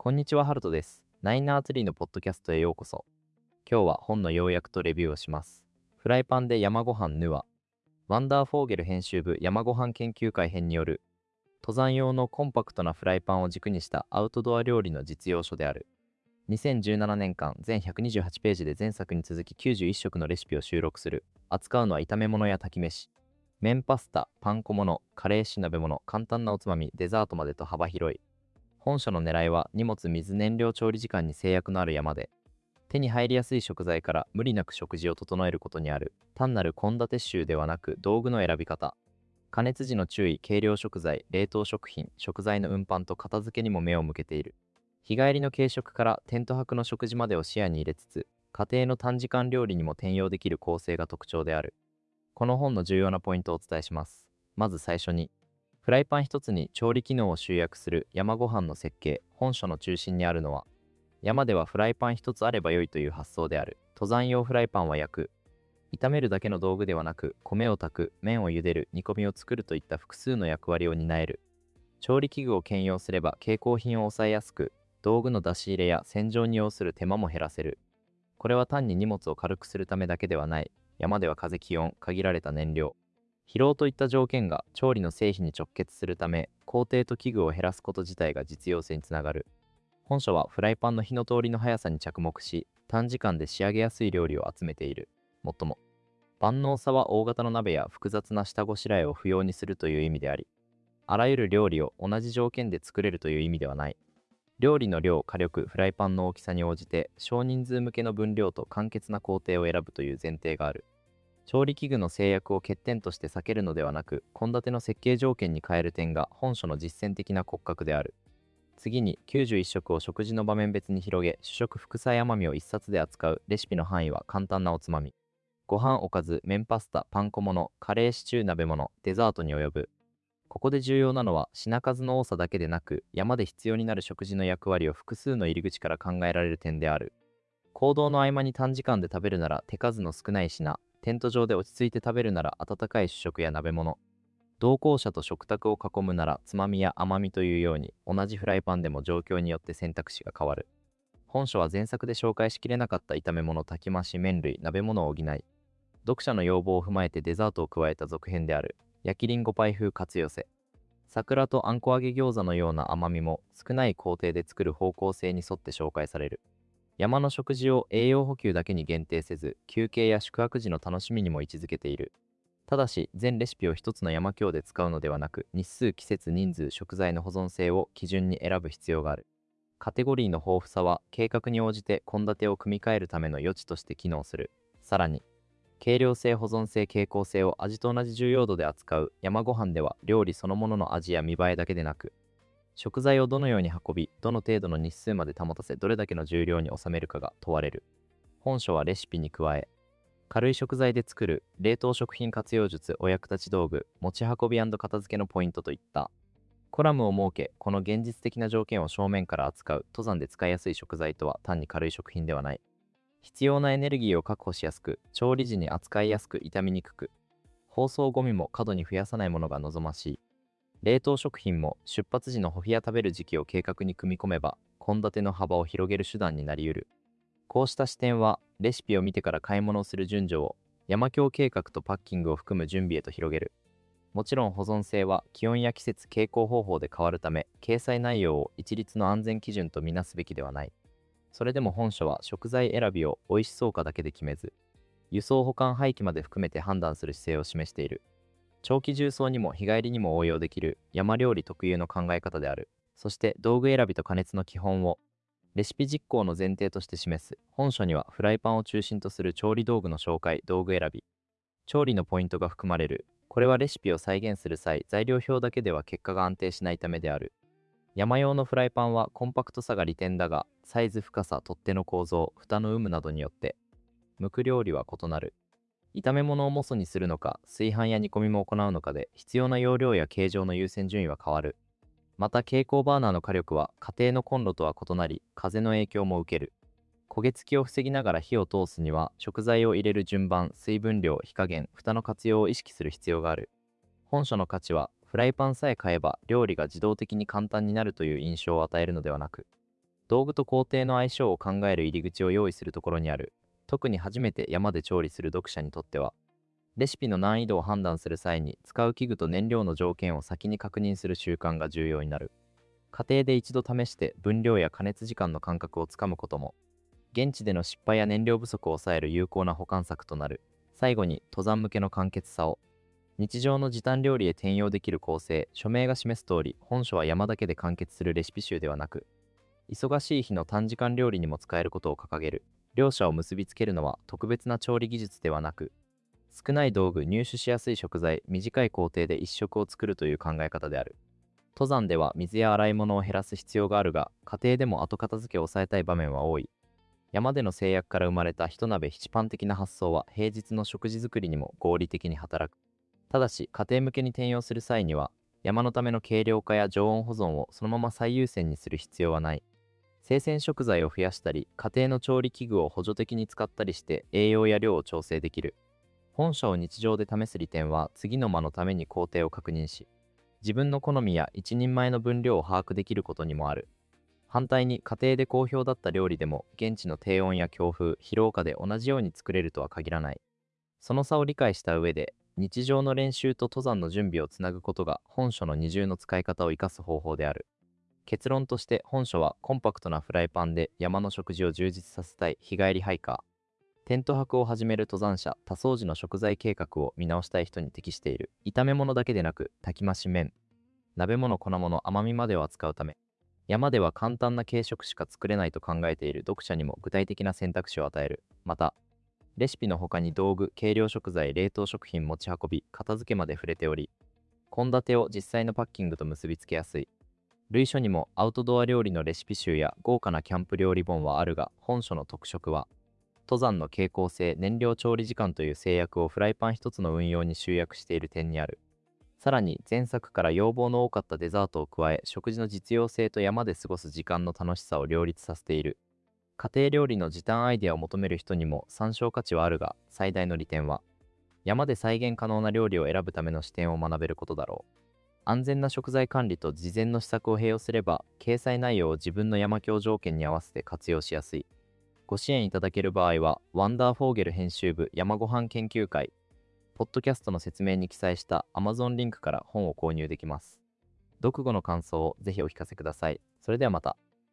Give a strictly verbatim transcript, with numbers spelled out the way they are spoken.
こんにちは、ハルトです。ナインアーツリーのポッドキャストへようこそ。今日は本の要約とレビューをします。フライパンで山ごはんヌア。ワンダーフォーゲル編集部山ごはん研究会編による、登山用のコンパクトなフライパンを軸にしたアウトドア料理の実用書である。にせんじゅうななねんかん全ひゃくにじゅうはちページで前作に続ききゅうじゅういっしょくのレシピを収録する。扱うのは炒め物や炊き飯、麺パスタ、パン粉物、カレーし鍋物、簡単なおつまみ、デザートまでと幅広い。本書の狙いは荷物、水、燃料、調理時間に制約のある山で、手に入りやすい食材から無理なく食事を整えることにある。単なる献立集ではなく道具の選び方、加熱時の注意、計量食材、冷凍食品、食材の運搬と片付けにも目を向けている。日帰りの軽食からテント泊の食事までを視野に入れつつ、家庭の短時間料理にも転用できる構成が特徴である。この本の重要なポイントをお伝えします。まず最初に、フライパン一つに調理機能を集約する山ごはんの設計。本書の中心にあるのは、山ではフライパン一つあれば良いという発想である。登山用フライパンは焼く、炒めるだけの道具ではなく、米を炊く、麺を茹でる、煮込みを作るといった複数の役割を担える。調理器具を兼用すれば携行品を抑えやすく、道具の出し入れや洗浄に要する手間も減らせる。これは単に荷物を軽くするためだけではない。山では風、気温、限られた燃料、疲労といった条件が調理の成否に直結するため、工程と器具を減らすこと自体が実用性につながる。本書はフライパンの火の通りの速さに着目し、短時間で仕上げやすい料理を集めている。もっとも、万能さは大型の鍋や複雑な下ごしらえを不要にするという意味であり、あらゆる料理を同じ条件で作れるという意味ではない。料理の量、火力、フライパンの大きさに応じて少人数向けの分量と簡潔な工程を選ぶという前提がある。調理器具の制約を欠点として避けるのではなく、献立の設計条件に変える点が本書の実践的な骨格である。次に、きゅうじゅういっしょくを食事の場面別に広げ、主食副菜甘みを一冊で扱う。レシピの範囲は簡単なおつまみ、ご飯おかず、麺パスタ、パン粉物、カレーシチュー鍋物、デザートに及ぶ。ここで重要なのは品数の多さだけでなく、山で必要になる食事の役割を複数の入り口から考えられる点である。行動の合間に短時間で食べるなら手数の少ない品、テント上で落ち着いて食べるなら温かい主食や鍋物、同行者と食卓を囲むならつまみや甘みというように、同じフライパンでも状況によって選択肢が変わる。本書は前作で紹介しきれなかった炒め物、炊き増し、麺類、鍋物を補い、読者の要望を踏まえてデザートを加えた続編である。焼きりんごパイ風活寄せ、桜とあんこ揚げ餃子のような甘みも少ない工程で作る方向性に沿って紹介される。山の食事を栄養補給だけに限定せず、休憩や宿泊時の楽しみにも位置づけている。ただし、全レシピを一つの山京で使うのではなく、日数、季節、人数、食材の保存性を基準に選ぶ必要がある。カテゴリーの豊富さは、計画に応じて献立を組み替えるための余地として機能する。さらに、軽量性、保存性、傾向性を味と同じ重要度で扱う山ごはんでは、料理そのものの味や見栄えだけでなく、食材をどのように運び、どの程度の日数まで保たせ、どれだけの重量に収めるかが問われる。本書はレシピに加え、軽い食材で作る冷凍食品活用術、お役立ち道具、持ち運び片付けのポイントといったコラムを設け、この現実的な条件を正面から扱う。登山で使いやすい食材とは単に軽い食品ではない。必要なエネルギーを確保しやすく、調理時に扱いやすく、傷みにくく、包装ゴミも過度に増やさないものが望ましい。冷凍食品も出発時の保冷や食べる時期を計画に組み込めば、献立の幅を広げる手段になり得る。こうした視点は、レシピを見てから買い物をする順序を、山京計画とパッキングを含む準備へと広げる。もちろん保存性は気温や季節、傾向方法で変わるため、掲載内容を一律の安全基準とみなすべきではない。それでも本書は食材選びを美味しそうかだけで決めず、輸送保管廃棄まで含めて判断する姿勢を示している。長期重装にも日帰りにも応用できる山料理特有の考え方である。そして道具選びと加熱の基本をレシピ実行の前提として示す。本書にはフライパンを中心とする調理道具の紹介、道具選び、調理のポイントが含まれる。これはレシピを再現する際、材料表だけでは結果が安定しないためである。山用のフライパンはコンパクトさが利点だが、サイズ、深さ、取っ手の構造、蓋の有無などによって剥く料理は異なる。炒め物をもそにするのか、炊飯や煮込みも行うのかで必要な容量や形状の優先順位は変わる。また蛍光バーナーの火力は家庭のコンロとは異なり、風の影響も受ける。焦げ付きを防ぎながら火を通すには、食材を入れる順番、水分量、火加減、蓋の活用を意識する必要がある。本書の価値は、フライパンさえ買えば料理が自動的に簡単になるという印象を与えるのではなく、 道具と工程の相性を考える入り口を用意するところにある。特に初めて山で調理する読者にとっては、レシピの難易度を判断する際に使う器具と燃料の条件を先に確認する習慣が重要になる。家庭で一度試して分量や加熱時間の感覚をつかむことも、現地での失敗や燃料不足を抑える有効な保管策となる。最後に、登山向けの簡潔さを。日常の時短料理へ転用できる構成、署名が示す通り、本書は山だけで完結するレシピ集ではなく、忙しい日の短時間料理にも使えることを掲げる。両者を結びつけるのは特別な調理技術ではなく、少ない道具、入手しやすい食材、短い工程で一食を作るという考え方である。登山では水や洗い物を減らす必要があるが、家庭でも後片付けを抑えたい場面は多い。山での制約から生まれた一鍋七パン的な発想は平日の食事作りにも合理的に働く。ただし、家庭向けに転用する際には、山のための軽量化や常温保存をそのまま最優先にする必要はない。生鮮食材を増やしたり、家庭の調理器具を補助的に使ったりして栄養や量を調整できる。本書を日常で試す利点は、次の間のために工程を確認し、自分の好みや一人前の分量を把握できることにもある。反対に家庭で好評だった料理でも、現地の低温や強風、疲労下で同じように作れるとは限らない。その差を理解した上で、日常の練習と登山の準備をつなぐことが本書の二重の使い方を生かす方法である。結論として、本書はコンパクトなフライパンで山の食事を充実させたい日帰りハイカー、テント泊を始める登山者、多層時の食材計画を見直したい人に適している。炒め物だけでなく、炊き増し麺、鍋物、粉物、甘みまでを扱うため、山では簡単な軽食しか作れないと考えている読者にも具体的な選択肢を与える。また、レシピの他に道具、計量食材、冷凍食品持ち運び、片付けまで触れており、献立を実際のパッキングと結びつけやすい。類書にもアウトドア料理のレシピ集や豪華なキャンプ料理本はあるが、本書の特色は、登山の傾向性、燃料調理時間という制約をフライパン一つの運用に集約している点にある。さらに、前作から要望の多かったデザートを加え、食事の実用性と山で過ごす時間の楽しさを両立させている。家庭料理の時短アイデアを求める人にも参照価値はあるが、最大の利点は、山で再現可能な料理を選ぶための視点を学べることだろう。安全な食材管理と事前の施策を併用すれば、掲載内容を自分の山境条件に合わせて活用しやすい。ご支援いただける場合は、ワンダーフォーゲル編集部山ごはん研究会、ポッドキャストの説明に記載した Amazon リンクから本を購入できます。読後の感想をぜひお聞かせください。それではまた。